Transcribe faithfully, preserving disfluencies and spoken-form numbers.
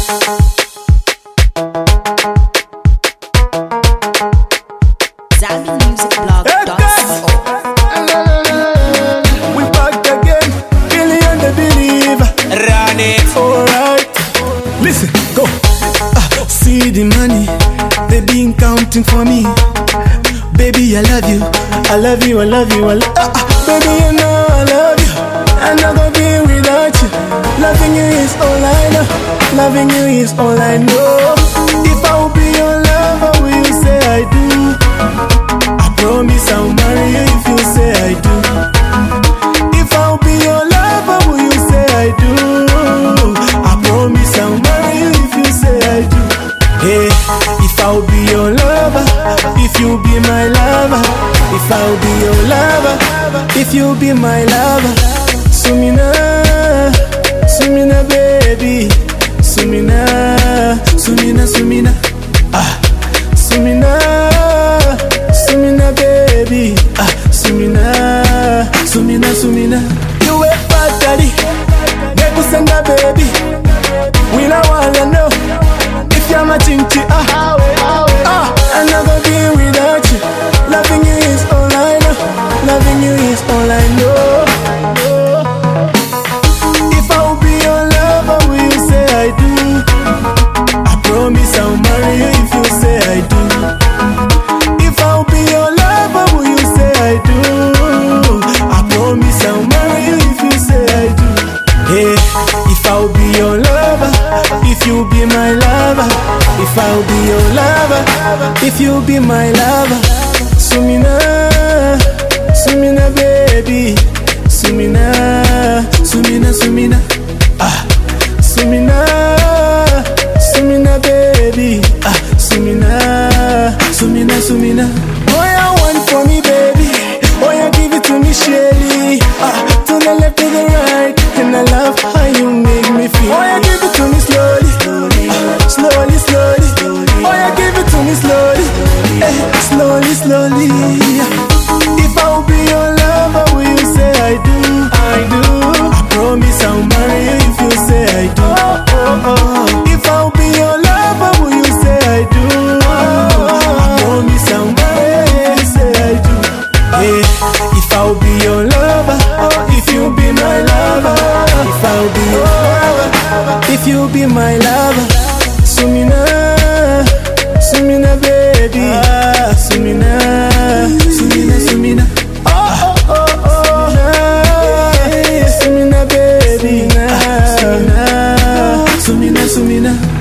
We back again, Billion the Believer. Run it. Alright, listen, go. Ah, see the money, they been counting for me. Baby, I love you, I love you, I love you, I love ah, ah, baby, you know I love you. I'm not gonna be without you. Loving you is all I know. Loving you is all I know. If I will be your lover, will you say I do? I promise I'll marry you if you say I do. If I'll be your lover, will you say I do? I promise I'll marry you if you say I do. Hey, if I'll be your lover, if you be my lover, if I'll be your lover, if you be my lover, Sumina, Sumina baby, Sumina, Sumina, Sumina, ah, Sumina, Sumina baby, ah, Sumina, Sumina, Sumina. You a bad daddy, baby send a baby. We don't wanna know if you're my chinchi, ah, ah, I'm not gonna be without you. Loving you is all I know. Loving you is all I know. If I will be your lover, will you say I do? I promise I'll marry you if you say I do. If I'll be your lover, will you say I do? I promise I'll marry you if you say I do. Hey, if I'll be your lover, if you be my lover, if I'll be your lover, if you be my lover, Sumina, Sumina baby, Sumina, Sumina, Sumina, ah, Sumina, Sumina baby, ah, Sumina, Sumina, Sumina. Oh, you want for me baby, oh you give it to me surely, ah, to the left to the right, and I love how you make me feel. Oh you give it to me slowly, ah, slowly, slowly, oh you give it to me slowly, eh, slowly, slowly. If I'll be your lover, will you say I do? I do. I promise I'll marry you if you say I do. Oh, oh, oh. If I'll be your lover, will you say I do? I promise I'll marry you if you say I do. Hey, if I'll be your lover, if you be my lover, if I'll be your lover, if you be my lover, Sumina, Sumina baby, ah, Sumina, Sumina, Sumina, oh, oh, oh, oh, Sumina, Sumina baby, Sumina, Sumina, Sumina.